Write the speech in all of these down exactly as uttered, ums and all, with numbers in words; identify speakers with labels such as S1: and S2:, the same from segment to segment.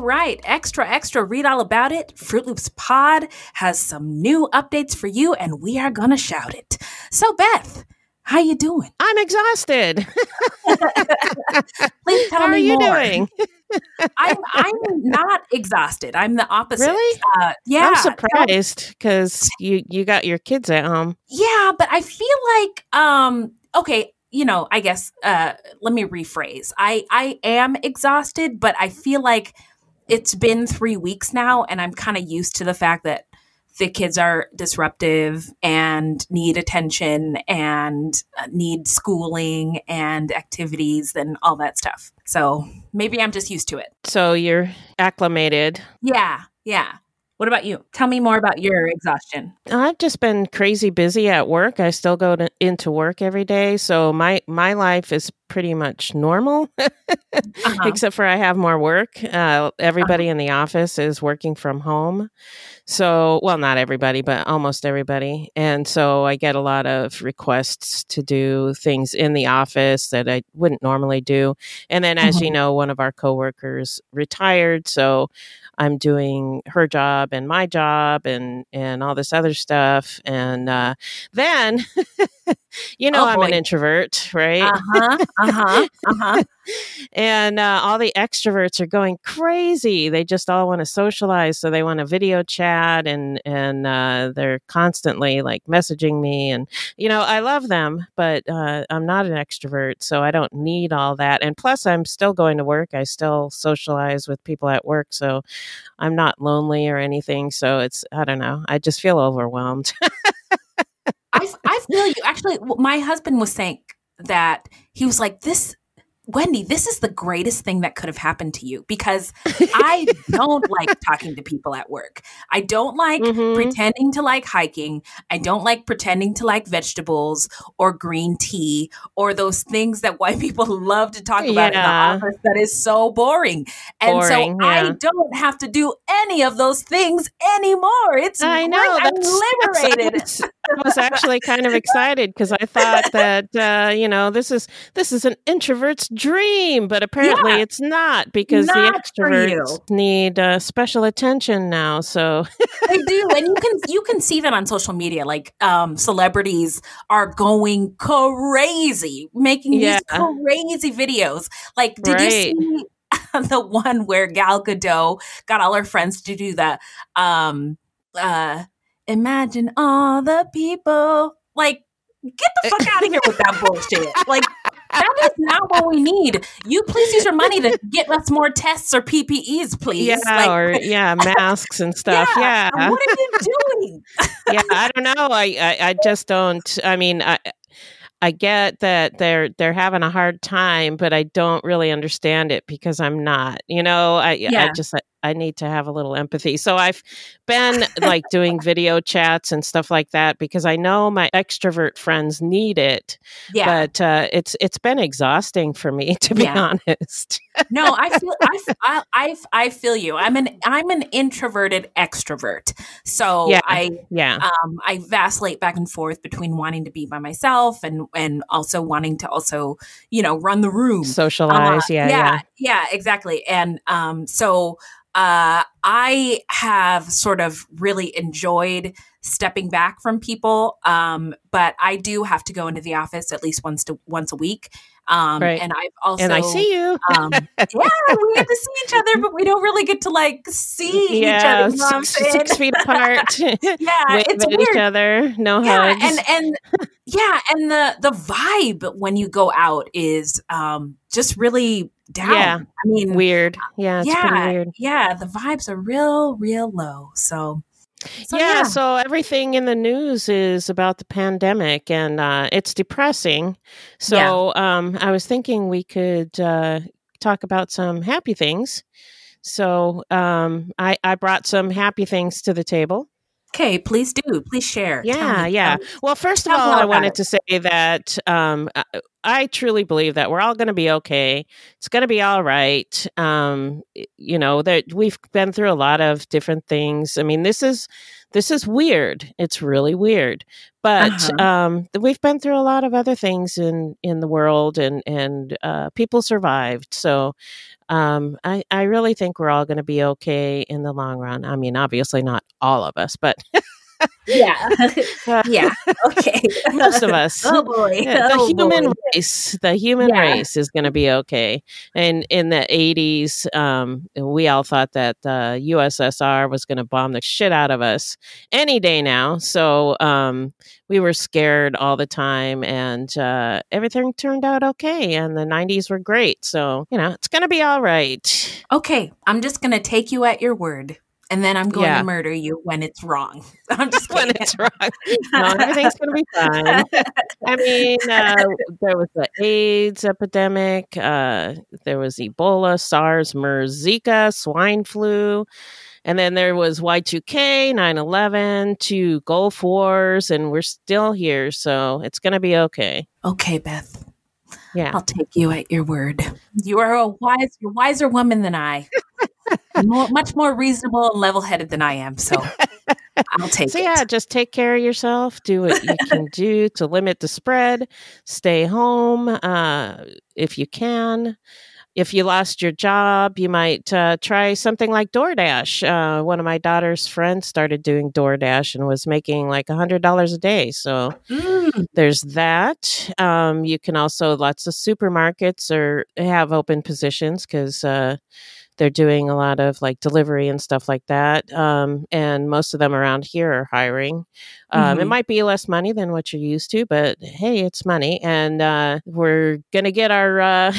S1: right. Extra, extra. Read all about it. Fruit Loops Pod has some new updates for you, and we are going to shout it. So, Beth, how you doing?
S2: I'm exhausted.
S1: Please tell
S2: How
S1: me
S2: are you
S1: more.
S2: doing?
S1: I'm I'm not exhausted. I'm the opposite.
S2: Really?
S1: Uh, yeah.
S2: I'm surprised because you, you got your kids at home.
S1: Yeah, but I feel like um okay, you know, I guess uh let me rephrase. I I am exhausted, but I feel like it's been three weeks now and I'm kind of used to the fact that the kids are disruptive and need attention and uh, need schooling and activities and all that stuff. So maybe I'm just used to it.
S2: So you're acclimated.
S1: Yeah, yeah. What about you? Tell me more about your exhaustion.
S2: I've just been crazy busy at work. I still go to, into work every day. So my, my life is pretty much normal, uh-huh. except for I have more work. Uh, everybody uh-huh. in the office is working from home. So, well, not everybody, but almost everybody. And so I get a lot of requests to do things in the office that I wouldn't normally do. And then, as uh-huh. you know, one of our coworkers retired. So I'm doing her job and my job and, and all this other stuff. And uh, then, you know, oh, I'm boy. an introvert, right?
S1: Uh-huh, uh-huh, uh-huh.
S2: And uh, all the extroverts are going crazy. They just all want to socialize. So they want to video chat and, and uh, they're constantly like messaging me. And, you know, I love them, but uh, I'm not an extrovert. So I don't need all that. And plus, I'm still going to work. I still socialize with people at work. So I'm not lonely or anything. So it's, I don't know. I just feel overwhelmed.
S1: I, I feel you. Actually, my husband was saying that he was like, this, Wendy, this is the greatest thing that could have happened to you because I don't like talking to people at work. I don't like mm-hmm. pretending to like hiking. I don't like pretending to like vegetables or green tea or those things that white people love to talk about
S2: yeah.
S1: in the office that is so boring. And
S2: boring,
S1: so
S2: yeah.
S1: I don't have to do any of those things anymore. It's
S2: I
S1: great.
S2: know.
S1: I'm liberated.
S2: That's, I was actually kind of excited because I thought that, uh, you know, this is this is an introvert's dream, but apparently yeah. it's not because
S1: not
S2: the extroverts need uh, special attention now. So
S1: they do, and you can you can see that on social media. Like um, celebrities are going crazy, making
S2: yeah.
S1: these crazy videos. Like, did
S2: right.
S1: you see the one where Gal Gadot got all her friends to do the um, uh, imagine all the people? Like, get the fuck out of here with that bullshit. Like, that is not what we need. You please use your money to get us more tests or P P Es, please.
S2: Yeah,
S1: like,
S2: or yeah, masks and stuff.
S1: Yeah.
S2: yeah.
S1: What are you doing?
S2: yeah, I don't know. I, I, I just don't. I mean, I I get that they're they're having a hard time, but I don't really understand it because I'm not. You know, I
S1: yeah.
S2: I just I, I need to have a little empathy. So I've been like doing video chats and stuff like that because I know my extrovert friends need it.
S1: Yeah.
S2: But uh, it's it's been exhausting for me, to be
S1: yeah.
S2: honest.
S1: No, I feel I, I, I, I feel you. I'm an I'm an introverted extrovert, so
S2: yeah.
S1: I
S2: yeah
S1: um I vacillate back and forth between wanting to be by myself and and also wanting to also you know run the room,
S2: socialize.
S1: Uh,
S2: yeah,
S1: yeah,
S2: yeah,
S1: yeah, exactly. And um so uh I have sort of really enjoyed stepping back from people, um, but I do have to go into the office at least once to once a week. Um,
S2: right.
S1: And I've also,
S2: and I see you.
S1: um, yeah, we get to see each other, but we don't really get to like see
S2: yeah,
S1: each other. You know
S2: six, six feet apart.
S1: yeah,
S2: Wave
S1: it's
S2: at
S1: weird.
S2: each other. No
S1: yeah,
S2: hugs.
S1: and and yeah, and the the vibe when you go out is um, just really down.
S2: Yeah,
S1: I mean,
S2: weird. Yeah, it's
S1: yeah,
S2: pretty weird.
S1: Yeah, the vibes are real, real low. So. So,
S2: yeah,
S1: yeah,
S2: so everything in the news is about the pandemic, and uh, it's depressing. So yeah. um, I was thinking we could uh, talk about some happy things. So um, I, I brought some happy things to the table.
S1: Okay, please do. Please share.
S2: Yeah,
S1: me,
S2: yeah. Well, first of all, I wanted it. to say that um, I truly believe that we're all going to be okay. It's going to be all right. Um, you know, that we've been through a lot of different things. I mean, this is this is weird. It's really weird. But
S1: Uh-huh.
S2: um, we've been through a lot of other things in, in the world, and, and uh, people survived. So um, I, I really think we're all going to be okay in the long run. I mean, obviously not all of us, but
S1: Yeah.
S2: uh,
S1: Yeah. Okay.
S2: most of us.
S1: Oh boy.
S2: Yeah, the
S1: Oh
S2: human
S1: boy.
S2: race, the human
S1: Yeah.
S2: race is going to be okay. And in the eighties, um, we all thought that the U S S R was going to bomb the shit out of us any day now. So um, we were scared all the time, and uh, everything turned out okay. And the nineties were great. So, you know, it's going to be all right.
S1: Okay. I'm just going to take you at your word. And then I'm going to
S2: Yeah.
S1: murder you when it's wrong. I'm just
S2: When
S1: kidding.
S2: it's wrong. No, everything's going to be fine. I mean, uh, there was the AIDS epidemic. Uh, there was Ebola, SARS, MERS, Zika, swine flu. And then there was Y two K, nine eleven, two Gulf Wars, and we're still here. So it's going to be okay.
S1: Okay, Beth.
S2: Yeah.
S1: I'll take you at your word. You are a wise, you're a wiser woman than I. More, much more reasonable and level-headed than I am. So I'll take
S2: So
S1: it.
S2: yeah, just take care of yourself. Do what you can do to limit the spread. Stay home uh, if you can. If you lost your job, you might uh, try something like DoorDash. Uh, one of my daughter's friends started doing DoorDash and was making like one hundred dollars a day. So
S1: Mm.
S2: there's that. Um, you can also, lots of supermarkets or have open positions because uh, they're doing a lot of like delivery and stuff like that. Um, and most of them around here are hiring. Um, It
S1: Mhm.
S2: might be less money than what you're used to, but hey, it's money. And uh, we're going to get our uh,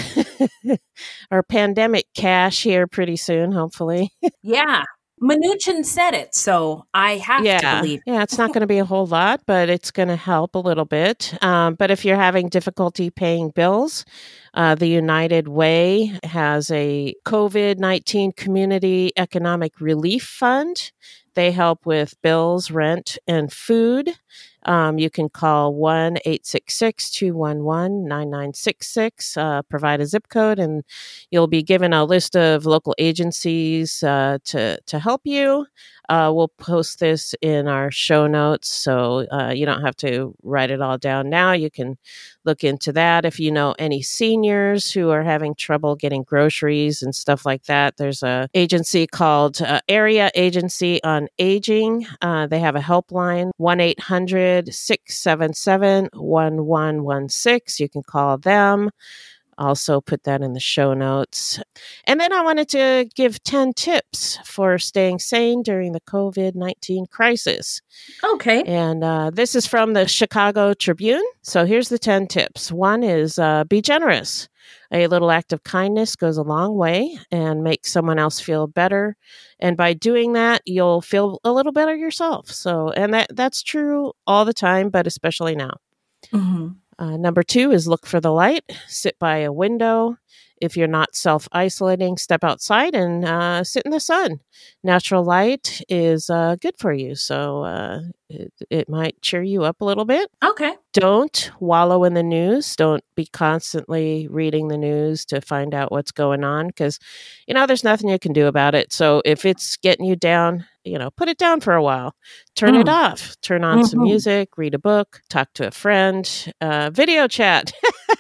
S2: our pandemic cash here pretty soon, hopefully.
S1: Yeah. Mnuchin said it, so I have to
S2: Yeah.
S1: believe.
S2: Yeah, it's not going to be a whole lot, but it's going to help a little bit. Um, but if you're having difficulty paying bills, uh, the United Way has a COVID nineteen Community Economic Relief Fund. They help with bills, rent, and food. Um, you can call one eight six six, two one one, nine nine six six, uh, provide a zip code, and you'll be given a list of local agencies uh, to, to help you. Uh, we'll post this in our show notes, so uh, you don't have to write it all down now. You can look into that. If you know any seniors who are having trouble getting groceries and stuff like that, there's a agency called uh, Area Agency on Aging. Uh, they have a helpline, one eight hundred, six seven seven, one one one six. You can call them. Also put that in the show notes. And then I wanted to give ten tips for staying sane during the COVID nineteen crisis.
S1: Okay.
S2: And uh, this is from the Chicago Tribune. So here's the ten tips. One is uh, be generous. A little act of kindness goes a long way and makes someone else feel better. And by doing that, you'll feel a little better yourself. So, and that, that's true all the time, but especially now.
S1: Mm-hmm.
S2: Uh, number two is look for the light. Sit by a window. If you're not self-isolating, step outside and uh, sit in the sun. Natural light is uh, good for you, so uh, it, it might cheer you up a little bit.
S1: Okay.
S2: Don't wallow in the news. Don't be constantly reading the news to find out what's going on because, you know, there's nothing you can do about it. So if it's getting you down, you know, put it down for a while. Turn
S1: Mm.
S2: it off. Turn on some
S1: Mhm.
S2: music, read a book, talk to a friend, uh, video chat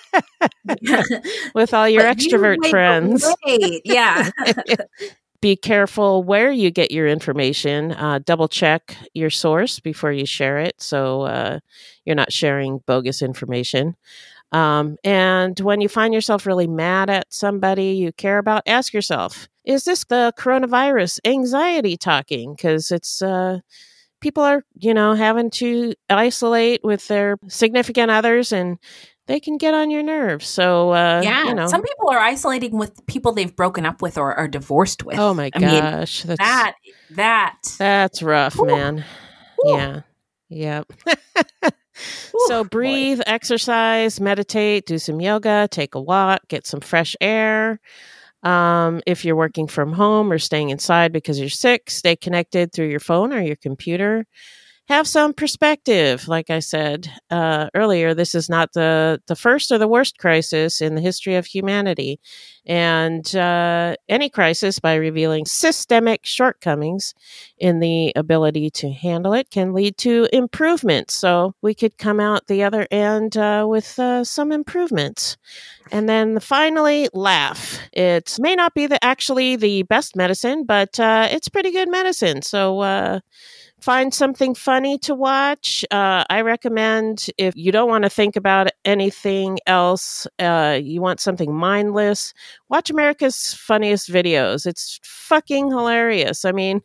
S2: with all your
S1: But you
S2: extrovert
S1: wait,
S2: friends.
S1: wait. Yeah.
S2: Be careful where you get your information. Uh, double check your source before you share it so uh, you're not sharing bogus information. Um, and when you find yourself really mad at somebody you care about, ask yourself, is this the coronavirus anxiety talking? Because it's uh, people are, you know, having to isolate with their significant others and they can get on your nerves. So, uh,
S1: Yeah.
S2: you know.
S1: Some people are isolating with people they've broken up with or are divorced with.
S2: Oh my
S1: I mean,
S2: gosh. That's,
S1: that, that.
S2: that's rough,
S1: Whew.
S2: man.
S1: Whew.
S2: Yeah. Yep.
S1: Whew,
S2: So
S1: boy.
S2: breathe, exercise, meditate, do some yoga, take a walk, get some fresh air. Um, if you're working from home or staying inside because you're sick, stay connected through your phone or your computer. have some perspective. Like I said uh, earlier, this is not the, the first or the worst crisis in the history of humanity. And uh, any crisis, by revealing systemic shortcomings in the ability to handle it, can lead to improvement. So we could come out the other end uh, with uh, some improvements. And then finally, laugh. It may not be the, actually the best medicine, but uh, it's pretty good medicine. So uh, find something funny to watch. Uh, I recommend, if you don't want to think about anything else, uh, you want something mindless, watch America's Funniest Videos. It's fucking hilarious. I mean,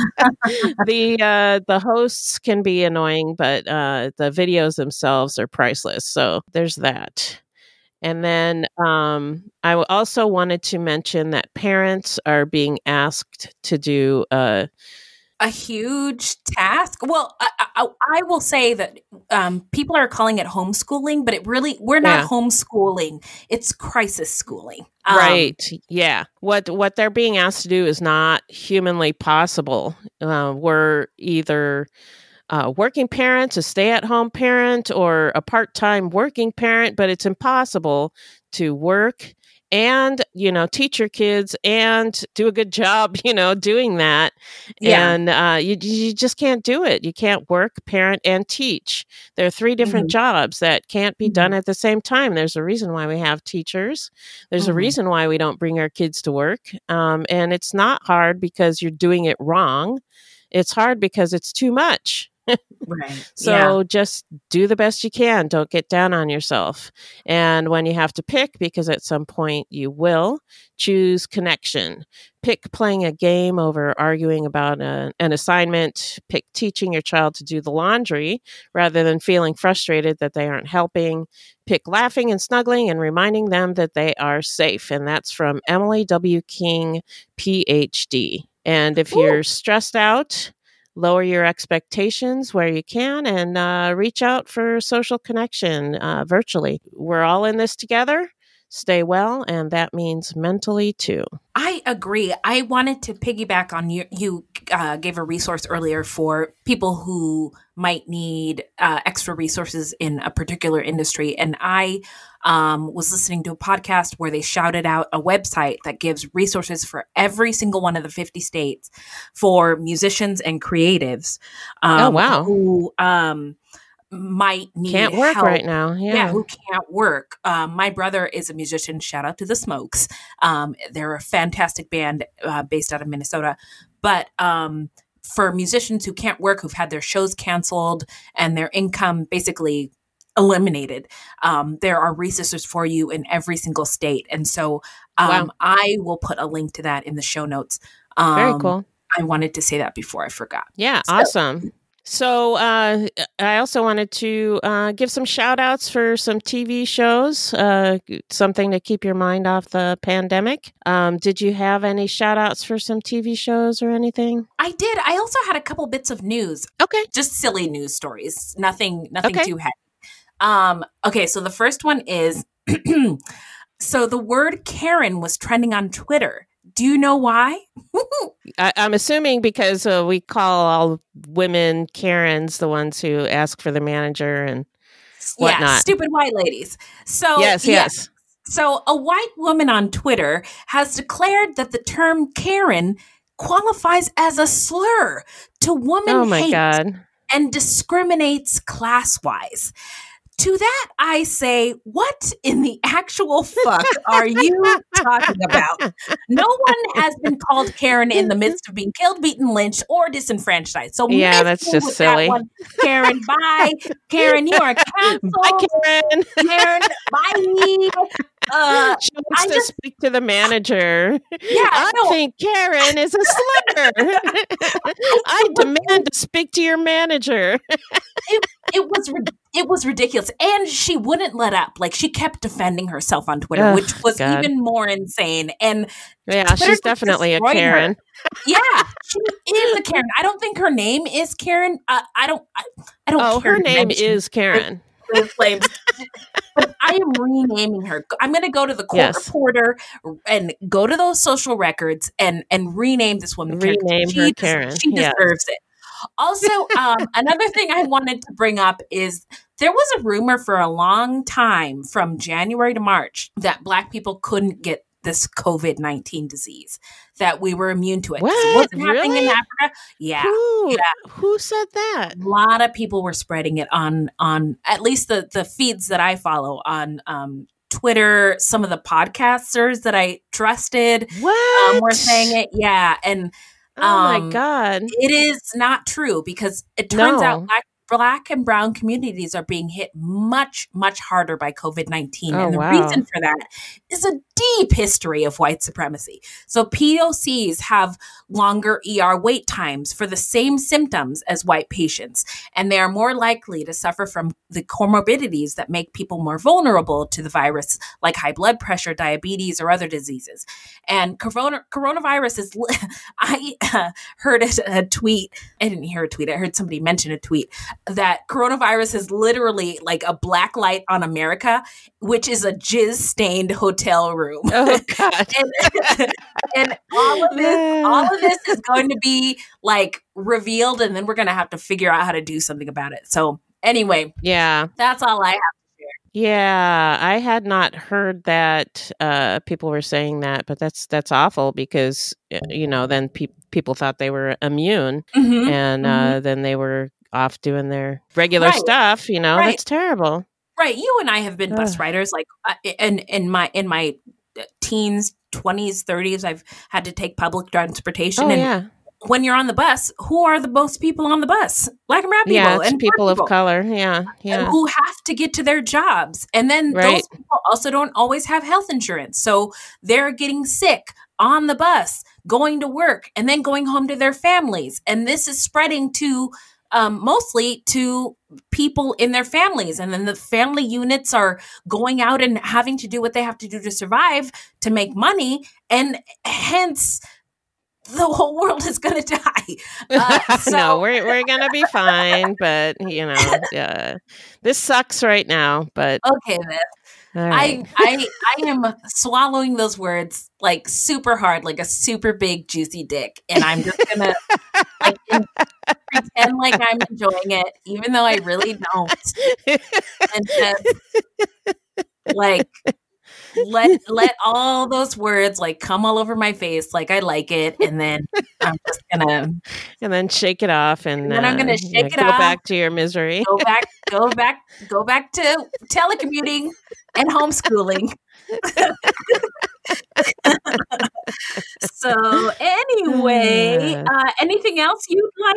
S2: the uh, the hosts can be annoying, but uh, the videos themselves are priceless. So there's that. And then um, I also wanted to mention that parents are being asked to do uh,
S1: a huge task. Well, I, I, I will say that um, people are calling it homeschooling, but it really, we're not yeah. homeschooling. It's crisis schooling.
S2: Um, right. Yeah. What what they're being asked to do is not humanly possible. Uh, we're either Uh, working parents, a stay-at-home parent, or a part-time working parent, but it's impossible to work and, you know, teach your kids and do a good job, you know, doing that. Yeah. And uh, you you just can't do it. You can't work, parent, and teach. There are three different mm-hmm. jobs that can't be mm-hmm. done at the same time. There's a reason why we have teachers. There's mm-hmm. a reason why we don't bring our kids to work. Um, and it's not hard because you're doing it wrong. It's hard because it's too much.
S1: Right.
S2: So
S1: yeah.
S2: just do the best you can. Don't get down on yourself. And when you have to pick, because at some point you will, choose connection. Pick playing a game over arguing about a, an assignment. Pick teaching your child to do the laundry rather than feeling frustrated that they aren't helping. Pick laughing and snuggling and reminding them that they are safe. And that's from Emily W. King, P H D. And if Ooh. You're stressed out, lower your expectations where you can, and uh, reach out for social connection uh, virtually. We're all in this together. Stay well, and that means mentally too.
S1: I agree. I wanted to piggyback on you. You uh, gave a resource earlier for people who might need uh, extra resources in a particular industry. And I um, was listening to a podcast where they shouted out a website that gives resources for every single one of the fifty states for musicians and creatives. Um,
S2: oh, wow.
S1: Who um, might need
S2: Can't work
S1: help.
S2: right now. Yeah.
S1: yeah, who can't work. Um, my brother is a musician. Shout out to the Smokes. Um, they're a fantastic band uh, based out of Minnesota. But um, for musicians who can't work, who've had their shows canceled and their income basically eliminated, um, there are resources for you in every single state. And so um, wow. I will put a link to that in the show notes. Um,
S2: Very cool.
S1: I wanted to say that before I forgot.
S2: Yeah,
S1: so,
S2: awesome. So uh, I also wanted to uh, give some shout outs for some T V shows, uh, something to keep your mind off the pandemic. Um, did you have any shout outs for some T V shows or anything?
S1: I did. I also had a couple bits of news.
S2: Okay.
S1: Just silly news stories. Nothing, nothing
S2: okay.
S1: too heavy. Um, okay. So the first one is, so the word Karen was trending on Twitter. Do you know why?
S2: I, I'm assuming because uh, we call all women Karens, the ones who ask for the manager and whatnot.
S1: Yeah, stupid white ladies. So
S2: yes, yes. yes.
S1: So a white woman on Twitter has declared that the term Karen qualifies as a slur to woman
S2: oh my
S1: hate
S2: God.
S1: and discriminates class-wise. To that, I say, what in the actual fuck are you talking about? No one has been called Karen in the midst of being killed, beaten, lynched, or disenfranchised. So
S2: yeah, that's just silly.
S1: That one. Karen, bye. Karen, you are canceled.
S2: Bye, Karen.
S1: Karen, bye. Uh,
S2: she wants
S1: I
S2: to
S1: just,
S2: speak to the manager.
S1: Yeah,
S2: I
S1: no.
S2: think Karen is a slur. I demand to speak to your manager.
S1: it, it was it was ridiculous, and she wouldn't let up. Like, she kept defending herself on Twitter, oh, which was God. even more insane. And
S2: yeah,
S1: Twitter
S2: she's definitely a Karen.
S1: Her. Yeah, she is a Karen. I don't think her name is Karen. Uh, I don't. I, I don't.
S2: Oh,
S1: care
S2: her name is Karen.
S1: Flames. But I am renaming her. I'm going to go to the court
S2: yes.
S1: reporter and go to those social records and and rename this woman.
S2: Rename
S1: Karen.
S2: her
S1: she
S2: Karen.
S1: Des- she
S2: yes.
S1: deserves it. Also, um, another thing I wanted to bring up is there was a rumor for a long time from January to March that Black people couldn't get this COVID nineteen disease, that we were immune to it.
S2: What?
S1: It wasn't
S2: really?
S1: happening in Africa. Yeah.
S2: Who,
S1: yeah.
S2: who said that?
S1: A lot of people were spreading it on, on at least the, the feeds that I follow on um, Twitter. Some of the podcasters that I trusted
S2: what?
S1: Um, were saying it. Yeah. And
S2: oh
S1: um,
S2: my God.
S1: it is not true, because it turns
S2: No.
S1: out Black Black and brown communities are being hit much, much harder by COVID nineteen.
S2: Oh,
S1: and the
S2: wow.
S1: reason for that is a deep history of white supremacy. So P O Cs have longer E R wait times for the same symptoms as white patients, and they are more likely to suffer from the comorbidities that make people more vulnerable to the virus, like high blood pressure, diabetes, or other diseases. And corona, coronavirus is, I uh, heard a, a tweet, I didn't hear a tweet, I heard somebody mention a tweet, that coronavirus is literally like a black light on America, which is a jizz-stained hotel room.
S2: Oh God!
S1: and, and all of this, all of this is going to be like revealed, and then we're going to have to figure out how to do something about it. So anyway,
S2: yeah,
S1: that's all I have to share.
S2: Yeah, I had not heard that uh, people were saying that, but that's that's awful because you know then pe- people thought they were immune,
S1: Mm-hmm.
S2: and
S1: mm-hmm.
S2: uh, then they were off doing their regular
S1: Right.
S2: stuff. You know,
S1: Right.
S2: that's terrible.
S1: Right. You and I have been bus
S2: Ugh.
S1: riders. Like, uh, in in my in my teens, twenties, thirties, I've had to take public transportation.
S2: Oh
S1: and
S2: yeah,
S1: when you're on the bus, who are the most people on the bus? Black and brown people,
S2: yeah, it's
S1: and
S2: people
S1: poor
S2: of color. Yeah,
S1: and
S2: yeah,
S1: who have to get to their jobs. And then
S2: Right.
S1: those people also don't always have health insurance. So they're getting sick on the bus, going to work, and then going home to their families. And this is spreading to um, mostly to people in their families. And then the family units are going out and having to do what they have to do to survive, to make money. And hence, the whole world is going to die. Uh, so,
S2: no, we're we're gonna be fine, but you know, uh, this sucks right now. But
S1: okay, then.
S2: all right.
S1: I, I I am swallowing those words like super hard, like a super big juicy dick, and I'm just gonna like in, pretend like I'm enjoying it, even though I really don't, and just like let let all those words like come all over my face, like I like it, and then I'm just gonna
S2: and then shake it off, and,
S1: and then I'm gonna
S2: uh,
S1: shake
S2: yeah,
S1: it
S2: go
S1: off.
S2: back to your misery.
S1: go back, go back, go back to telecommuting and homeschooling. So anyway, uh, anything else you'd like?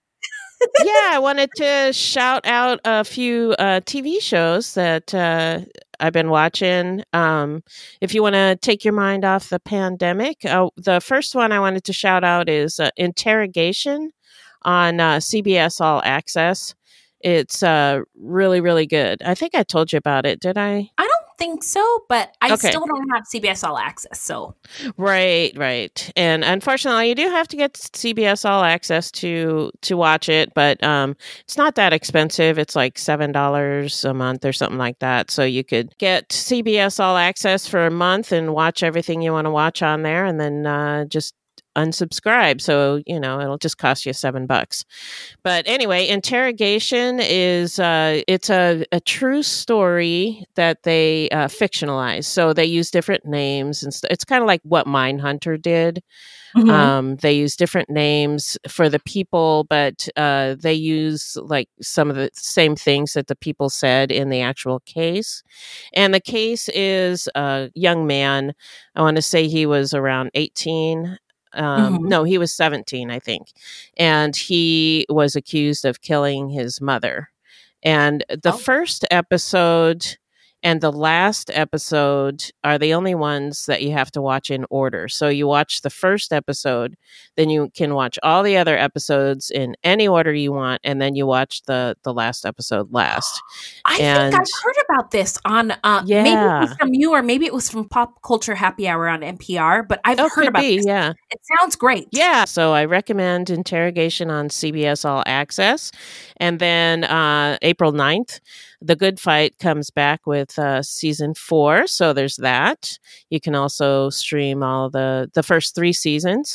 S2: Yeah, I wanted to shout out a few uh, T V shows that uh, I've been watching. Um, if you want to take your mind off the pandemic, uh, the first one I wanted to shout out is uh, Interrogation on uh, C B S All Access. It's uh, really, really good. I think I told you about it. Did I?
S1: I don't think so, but I
S2: Okay.
S1: still don't have C B S All Access. So
S2: Right, right. And unfortunately, you do have to get C B S All Access to to watch it, but um, it's not that expensive. It's like seven dollars a month or something like that. So you could get C B S All Access for a month and watch everything you want to watch on there, and then uh, just unsubscribe. So, you know, it'll just cost you seven bucks. But anyway, Interrogation is, uh, it's a, a true story that they uh, fictionalize. So they use different names and st- it's kind of like what Mindhunter did.
S1: Mhm.
S2: Um, they use different names for the people, but uh, they use like some of the same things that the people said in the actual case. And the case is a young man. I want to say he was around eighteen. Um,
S1: Mhm.
S2: No, he was seventeen, I think. And he was accused of killing his mother. And the
S1: Oh.
S2: first episode and the last episode are the only ones that you have to watch in order. So you watch the first episode, then you can watch all the other episodes in any order you want, and then you watch the, the last episode last.
S1: I
S2: And-
S1: think I've heard about this on uh, maybe it
S2: Yeah.
S1: was from you or maybe it was from Pop Culture Happy Hour on N P R, but I've
S2: Oh,
S1: heard
S2: could
S1: about
S2: be,
S1: this.
S2: yeah.
S1: It sounds great.
S2: Yeah, so I recommend Interrogation on C B S All Access. And then uh, April ninth, The Good Fight comes back with uh, season four. So there's that. You can also stream all the, the first three seasons.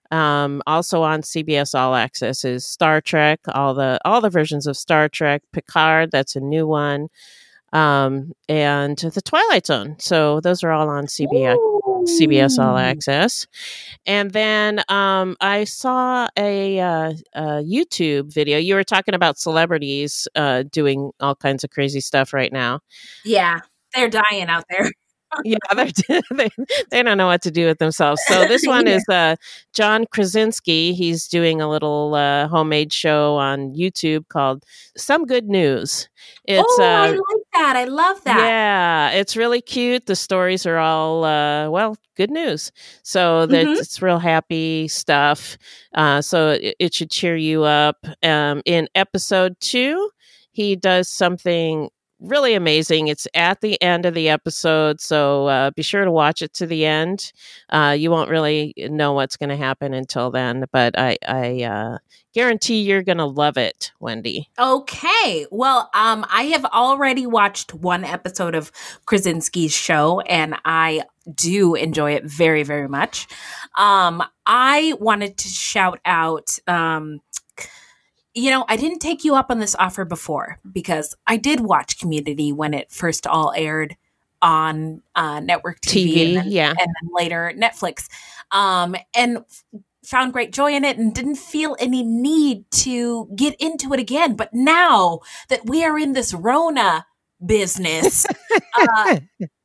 S2: Um, also on C B S All Access is Star Trek, all the all the versions of Star Trek, Picard, that's a new one, um, and The Twilight Zone. So those are all on C B S C B S All
S1: Ooh.
S2: Access. And then um, I saw a, uh, a YouTube video. You were talking about celebrities uh, doing all kinds of crazy stuff right now.
S1: Yeah, they're dying out there.
S2: Yeah, they they don't know what to do with themselves. So this one
S1: Yeah.
S2: is uh, John Krasinski. He's doing a little uh, homemade show on YouTube called Some Good News. It's
S1: oh, I
S2: uh,
S1: like that. I love that.
S2: yeah, it's really cute. The stories are all uh, well, good news. So that
S1: Mhm.
S2: it's real happy stuff. Uh, so it, it should cheer you up. Um, in episode two, he does something really amazing. It's at the end of the episode, so uh, be sure to watch it to the end. Uh, you won't really know what's going to happen until then, but I, I uh, guarantee you're going to love it, Wendy.
S1: Okay. Well, um, I have already watched one episode of Krasinski's show, and I do enjoy it very, very much. Um, I wanted to shout out. Um, You know, I didn't take you up on this offer before because I did watch Community when it first all aired on uh, network T V,
S2: T V,
S1: and, then,
S2: yeah.
S1: and then later Netflix, um, and f- found great joy in it and didn't feel any need to get into it again. But now that we are in this Rona business, uh,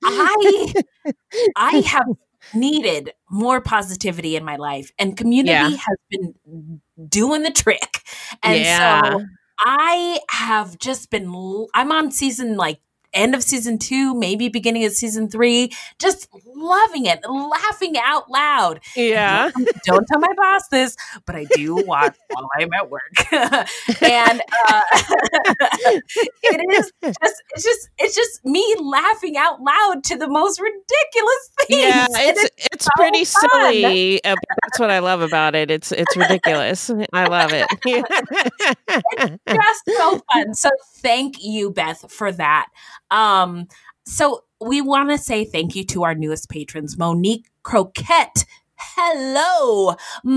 S1: I I have needed more positivity in my life, and Community
S2: Yeah.
S1: has been doing the trick. And
S2: Yeah.
S1: so I have just been, l- I'm on season like end of season two, maybe beginning of season three, just loving it, laughing out loud.
S2: Yeah.
S1: Don't, don't tell my boss this, but I do watch while I'm at work. And uh, it is just, it's just, it's just me laughing out loud to the most ridiculous things.
S2: Yeah,
S1: And
S2: it's it's
S1: so
S2: pretty
S1: fun.
S2: silly. uh, but That's what I love about it. It's it's ridiculous. I love it.
S1: Just so fun. So thank you, Beth, for that. Um, so we want to say thank you to our newest patrons, Monique Croquette. Hello,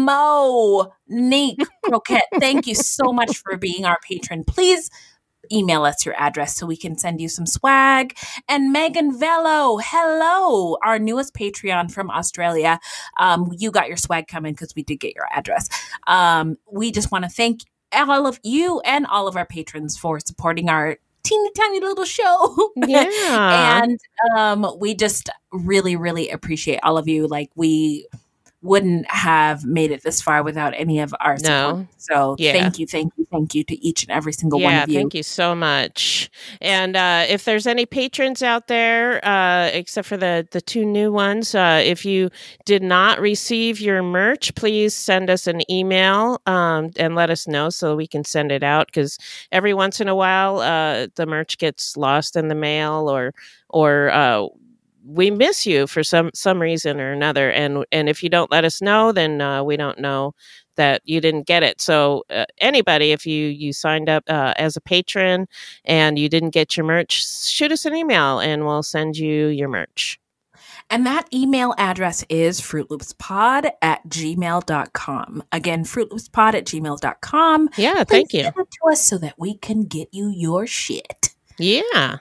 S1: Monique Croquette. Thank you so much for being our patron. Please email us your address so we can send you some swag. And Megan Velo, hello, our newest Patreon from Australia. Um, you got your swag coming because we did get your address. Um, we just want to thank all of you and all of our patrons for supporting our teeny tiny little show.
S2: Yeah.
S1: And um, we just really, really appreciate all of you. Like, we wouldn't have made it this far without any of our support.
S2: No.
S1: So
S2: Yeah.
S1: thank you, thank you, thank you to each and every single one
S2: Yeah,
S1: of you.
S2: thank you so much. And uh, if there's any patrons out there, uh, except for the, the two new ones, uh, if you did not receive your merch, please send us an email um, and let us know so we can send it out. Because every once in a while, uh, the merch gets lost in the mail, or or uh, we miss you for some some reason or another. And and if you don't let us know, then uh, we don't know that you didn't get it. So uh, anybody, if you you signed up uh, as a patron and you didn't get your merch, shoot us an email and we'll send you your merch.
S1: And that email address is fruitloopspod at gmail dot com. Again, fruitloopspod at gmail dot com.
S2: Yeah,
S1: Please
S2: thank you.
S1: send it to us so that we can get you your shit.
S2: Yeah.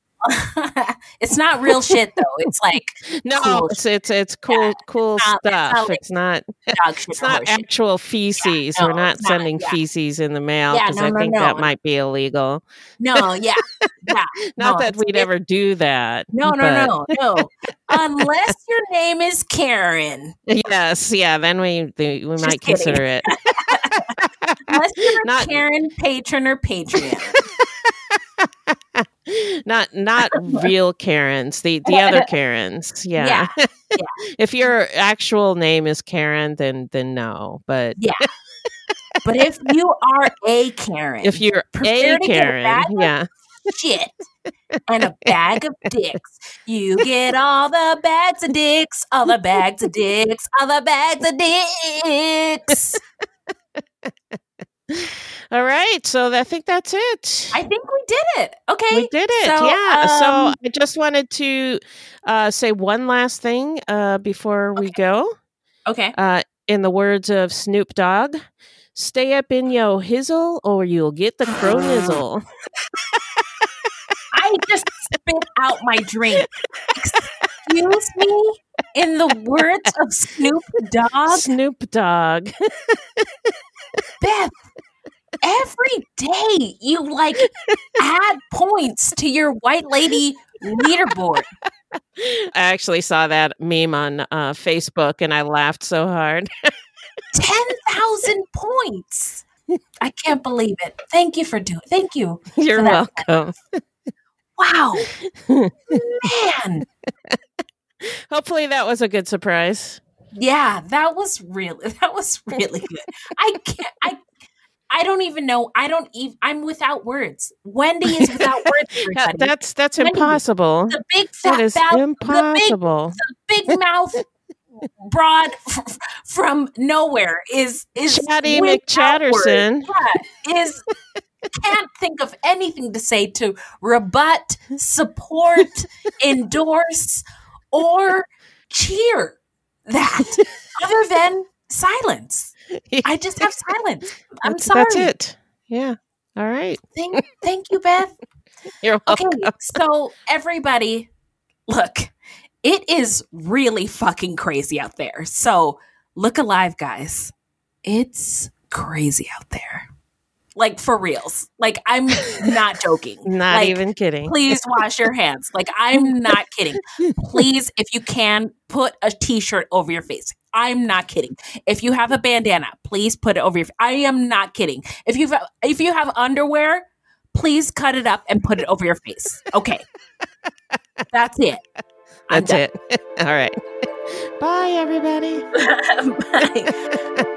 S1: It's not real shit, though. It's like
S2: No,
S1: cool
S2: it's it's it's cool cool
S1: It's not- it's
S2: stuff.
S1: not like
S2: It's not
S1: dog shit
S2: it's
S1: or
S2: not
S1: horse shit.
S2: actual feces.
S1: no,
S2: We're not
S1: it's not,
S2: sending
S1: yeah.
S2: feces in the mail
S1: Yeah,
S2: because
S1: no,
S2: I
S1: no,
S2: think
S1: no.
S2: that might be illegal.
S1: No, yeah. Yeah.
S2: Not
S1: no,
S2: that
S1: it's-
S2: we'd
S1: it-
S2: ever do that.
S1: No, no,
S2: but-
S1: no, no. Unless your name is Karen.
S2: Yes, yeah. Then we the, we
S1: Just
S2: might
S1: kidding.
S2: consider it.
S1: Unless you're a
S2: Not-
S1: Karen patron or Patreon.
S2: not not real Karens, the the other Karens. Yeah.
S1: Yeah,
S2: If your actual name is Karen, then then no. But
S1: Yeah. But if you are a Karen,
S2: if you're
S1: prepare
S2: a
S1: to get a
S2: Karen,
S1: bag of
S2: yeah.
S1: shit and a bag of dicks. You get all the bags of dicks, all the bags of dicks, all the bags of dicks.
S2: All right, so I think that's it.
S1: I think we did it. Okay.
S2: We did it,
S1: So,
S2: yeah. so
S1: um,
S2: I just wanted to uh, say one last thing uh, before we go.
S1: Okay.
S2: Uh, in the words of Snoop Dogg, stay up in yo hizzle or you'll get the crow nizzle.
S1: I just spit out my drink. Excuse me? In the words of Snoop Dogg?
S2: Snoop Dogg.
S1: Beth, every day you like add points to your white lady leaderboard.
S2: I actually saw that meme on uh, Facebook and I laughed so hard.
S1: ten thousand points. I can't believe it. Thank you for doing it. Thank you.
S2: You're welcome.
S1: Wow. Man.
S2: Hopefully that was a good surprise.
S1: Yeah, that was really that was really good. I can't I I don't even know. I don't even I'm without words. Wendy is without words, everybody.
S2: That's that's
S1: Wendy,
S2: impossible.
S1: The big fat
S2: that is
S1: mouth,
S2: impossible.
S1: The big, the big mouth broad f- from nowhere is is
S2: Chatty McChatterson.
S1: Yeah, is can't think of anything to say to rebut, support, endorse, or cheer that other than silence. I just have silence. I'm
S2: that's,
S1: sorry.
S2: That's it. Yeah. All right.
S1: Thank, thank you, Beth.
S2: You're welcome.
S1: Okay, so everybody, look, it is really fucking crazy out there. So look alive, guys. It's crazy out there. Like, for reals. Like, I'm not joking.
S2: Not
S1: like,
S2: even kidding.
S1: Please wash your hands. Like, I'm not kidding. Please, if you can, put a t-shirt over your face. I'm not kidding. If you have a bandana, please put it over your face. I am not kidding. If you've if you have underwear, please cut it up and put it over your face. Okay. That's it.
S2: That's it. All right. Bye, everybody.
S1: Bye.